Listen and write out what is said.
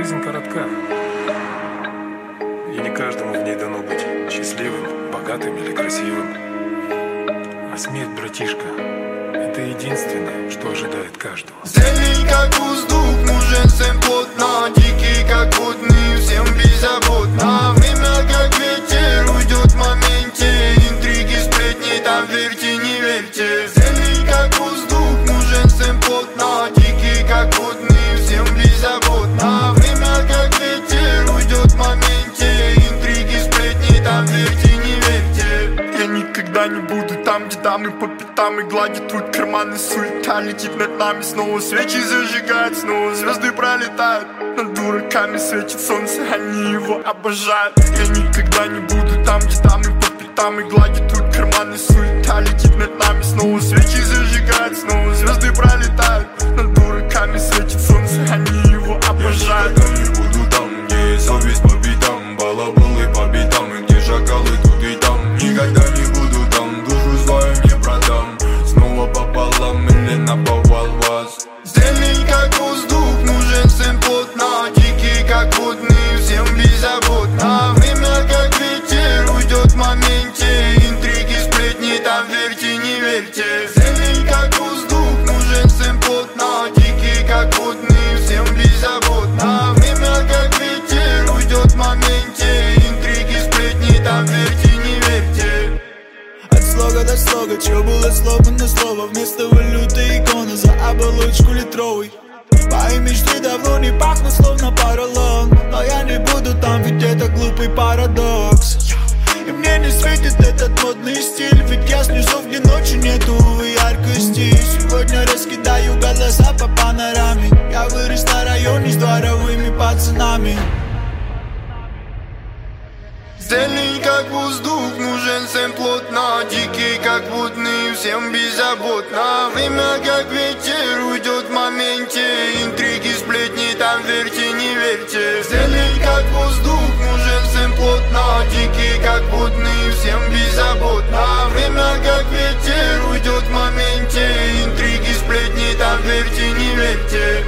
Жизнь коротка, и не каждому в ней дано быть счастливым, богатым или красивым. А смерть, братишка, это единственное, что ожидает каждого. Зелень как воздух, нужен всем плотно, дикий как водный, всем беззаботно. Время как ветер, уйдет в моменте, интриги, сплетни, там верьте, не верьте. Зелень как воздух, нужен всем плотно, дикий как водный, всем беззаботно. Время как ветер, уйдет в моменте, интриги, сплетни, там верьте, не верьте. Я никогда не буду там, где дамы по пятам и гладит твой карман, и суета летит над нами. Снова свечи зажигают, снова звезды пролетают. Над дураками светит солнце, они его обожают. Я никогда не буду там, где дамы по пятам и гладит твой карман, и суета летит над нами. Снова свечи зажигают, снова звезды пролетают. Над дураками светит солнце, они его обожают. Я никогда не буду там, где есть совесть по бедам, балаболы по бедам, и где шакалы тут и там. Никогда не буду там, душу свою не продам. Снова пополам или наповал вас. Зелень как воздух, нужен всем плотно, дикий как водный, всем беззаботно. Время как ветер, уйдет в моменте, интриги, сплетни, там верьте, не верьте. Зелень как воздух, нужен всем плотно, дикий как водный, всем беззаботно. Время как ветер, уйдет в моменте, интриги, сплетни, там верьте, не верьте. От слога до слога, чё было слово на слово, вместо валюты икона за оболочку литровой. Мои мечты давно не пахнут, словно поролон, но я не буду там, ведь это глупый парадокс. И мне не светит этот модный стиль, ведь я снизу, где ночи нету яркости. Сегодня раскидаю голоса по панораме, я вырос на районе с дворовыми пацанами. Зелень как воздух, нужен всем плотно, дикий как водный, всем беззаботно. Время как ветер, уйдет в моменте, интриги, сплетни, там верьте, не верьте. Зелень как воздух, нужен всем плотно, дикий как водный, всем беззаботно. Время как ветер, уйдет в моменте, интриги, сплетни, там верьте, не верьте.